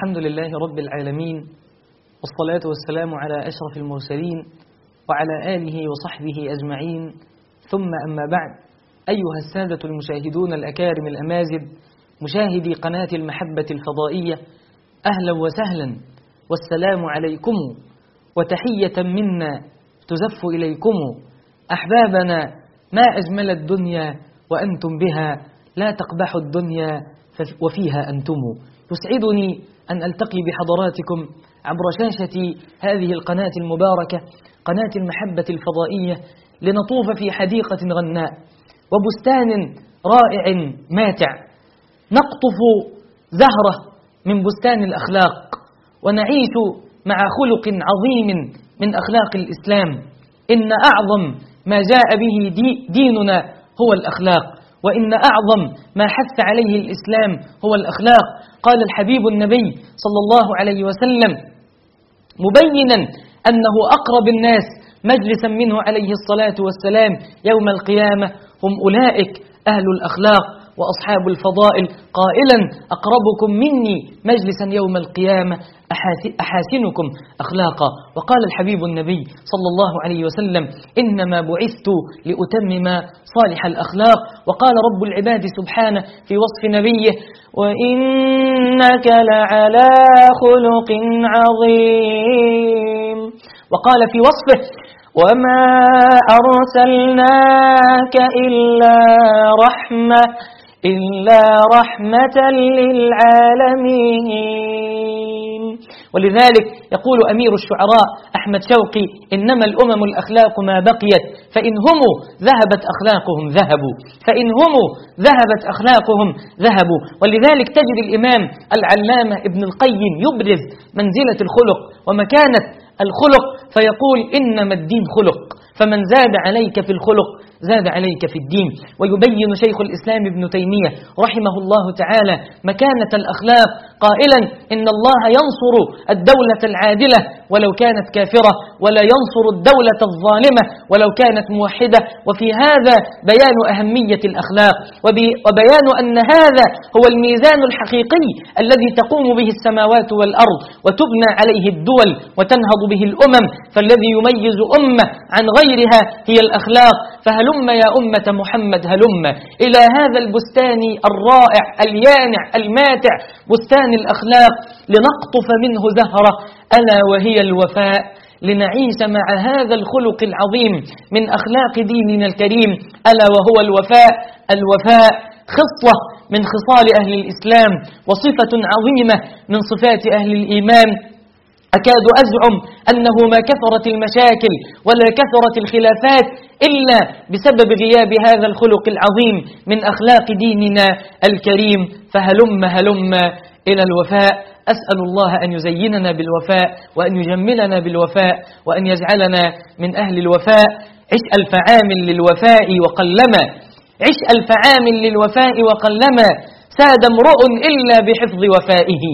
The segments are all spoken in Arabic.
الحمد لله رب العالمين، والصلاة والسلام على أشرف المرسلين وعلى آله وصحبه أجمعين، ثم أما بعد. أيها السادة المشاهدون الأكارم الأمازد، مشاهدي قناة المحبة الفضائية، أهلا وسهلا والسلام عليكم، وتحية منا تزف إليكم. أحبابنا، ما أجمل الدنيا وأنتم بها، لا تقبح الدنيا وفيها أنتم. يسعدني أن ألتقي بحضراتكم عبر شاشة هذه القناة المباركة، قناة المحبة الفضائية، لنطوف في حديقة غناء وبستان رائع ماتع، نقطف زهرة من بستان الأخلاق، ونعيش مع خلق عظيم من أخلاق الإسلام. إن أعظم ما جاء به ديننا هو الأخلاق، وإن أعظم ما حث عليه الإسلام هو الأخلاق. قال الحبيب النبي صلى الله عليه وسلم مبينا أنه أقرب الناس مجلسا منه عليه الصلاة والسلام يوم القيامة هم أولئك أهل الأخلاق وأصحاب الفضائل، قائلا أقربكم مني مجلسا يوم القيامة أحاسنكم أخلاقا. وقال الحبيب النبي صلى الله عليه وسلم إنما بعثت لأتمم صالح الأخلاق. وقال رب العباد سبحانه في وصف نبيه وإنك لعلى خلق عظيم. وقال في وصفه وما أرسلناك إلا رحمة للعالمين. ولذلك يقول أمير الشعراء أحمد شوقي إنما الأمم الأخلاق ما بقيت، فإن هم ذهبت أخلاقهم ذهبوا، فإن هم ذهبت أخلاقهم ذهبوا. ولذلك تجد الإمام العلامة ابن القيم يبرز منزلة الخلق ومكانة الخلق، فيقول إنما الدين خلق، فمن زاد عليك في الخلق زاد عليك في الدين. ويبين شيخ الإسلام ابن تيمية رحمه الله تعالى مكانة الأخلاق قائلا إن الله ينصر الدولة العادلة ولو كانت كافرة، ولا ينصر الدولة الظالمة ولو كانت موحدة. وفي هذا بيان أهمية الأخلاق، وبيان أن هذا هو الميزان الحقيقي الذي تقوم به السماوات والأرض وتبنى عليه الدول وتنهض به الأمم. فالذي يميز أمة عن غيرها هي الأخلاق. فهلم يا أمة محمد هلم إلى هذا البستان الرائع اليانع الماتع، بستان الأخلاق، لنقطف منه زهرة ألا وهي الوفاء، لنعيش مع هذا الخلق العظيم من أخلاق ديننا الكريم ألا وهو الوفاء. الوفاء خصلة من خصال أهل الإسلام، وصفة عظيمة من صفات أهل الإيمان. أكاد أزعم أنه ما كثرت المشاكل ولا كثرت الخلافات إلا بسبب غياب هذا الخلق العظيم من أخلاق ديننا الكريم. فهلم إلى الوفاء. أسأل الله أن يزيننا بالوفاء، وأن يجملنا بالوفاء، وأن يجعلنا من أهل الوفاء. عش ألف عام للوفاء وقلما، عش ألف عام للوفاء وقلما ساد امرؤ إلا بحفظ وفائه.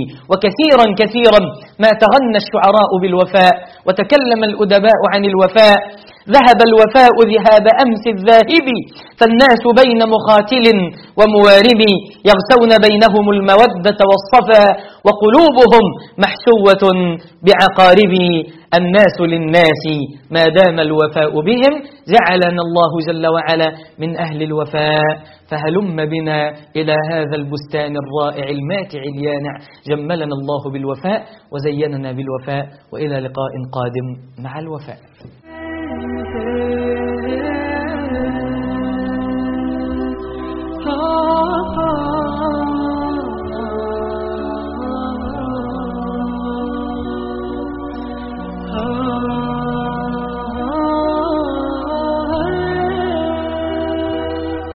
وكثيرا ما تغنى الشعراء بالوفاء وتكلم الأدباء عن الوفاء. ذهب الوفاء ذهاب أمس الذاهب، فالناس بين مقاتل وموارب يغسون بينهم المودة والصفا، وقلوبهم محشوة بعقارب. الناس للناس ما دام الوفاء بهم، جعلنا الله جل وعلا من أهل الوفاء. فهلم بنا إلى هذا البستان الرائع الماتع اليانع، جملنا الله بالوفاء وزيننا بالوفاء. وإلى لقاء قادم مع الوفاء.